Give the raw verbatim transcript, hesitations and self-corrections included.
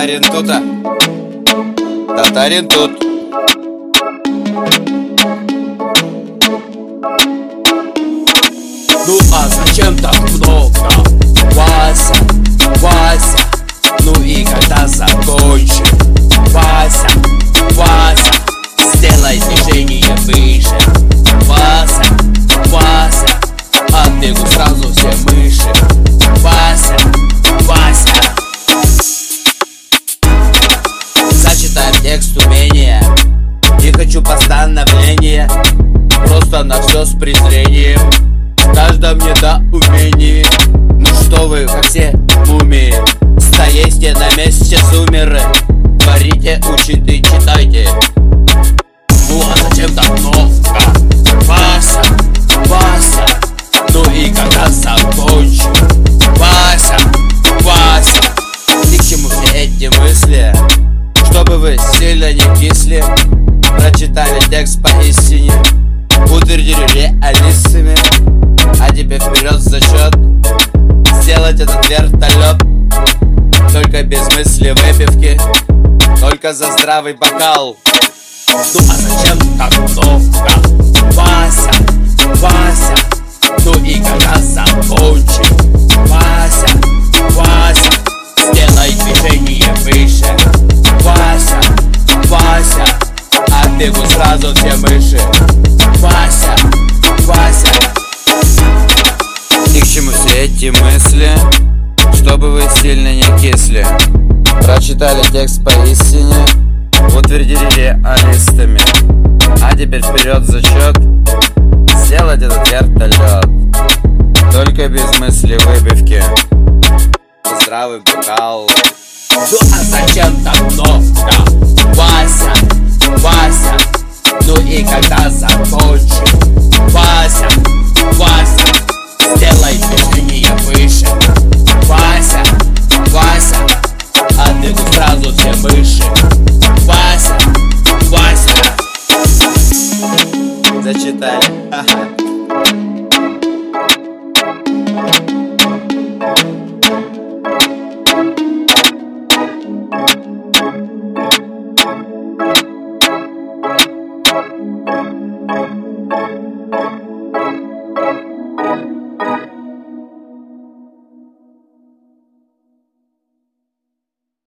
Татарин тута. Татарин тут. Ну а зачем так много? Вася, Вася, ну и когда закончим? Вася, Вася, сделай движение выше. Вася, Вася, отбегу сразу все мыши. Вася, Вася. Зачитаем текст умения. Не хочу постановления, просто на все с презрением. В каждом недоумении. Ну что вы, как все мумии, стоите на месте сумеры. Творите, учите, читайте. Ну а зачем так много? Вася, Вася, ну и когда закончим? Вася, Вася. И к чему все эти мысли? Чтобы вы сильно не кисли, прочитали текст поистине, утвердили реалистами. А теперь вперед за счет сделать этот вертолет. Только без мысли выпивки, только за здравый бокал. Ну а зачем так много? Вася, Вася, ну и когда закончим? Вася, Вася, сделай движение выше. Вася, Вася, отбегу сразу все мыши. Вася, Вася. И к чему все эти мысли? Чтобы вы сильно не кисли, прочитали текст поистине, утвердили реалистами. А теперь вперед за счет сделать этот вертолет. Только без мысли выпивки, здравый бокал. Ну а зачем так много? Вася, Вася, ну и когда закончим? Вася, Вася, сделай движение выше. Вася, Вася, отбегу сразу все мыши. Вася, Вася. Зачитали.